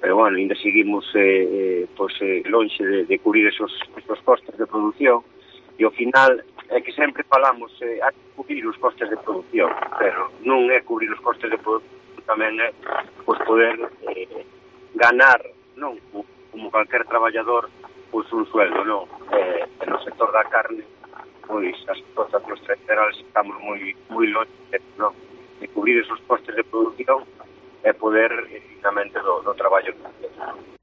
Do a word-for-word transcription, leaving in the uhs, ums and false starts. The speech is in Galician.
pero bueno, ainda seguimos eh, eh, pois, eh, lonxe de, de cubrir esos, esos costes de produción, e ao final é que sempre falamos eh, hai que cubrir os costes de produción, pero non é cubrir os costes de produción, tamén é pois, poder eh, ganar, non como calquer traballador, pois un sueldo, non? Eh, no sector da carne, pois as explotacións tradicionales estamos moi moi longe, non? De cubrir esos costes de produción e poder, eficazmente, do, do traballo que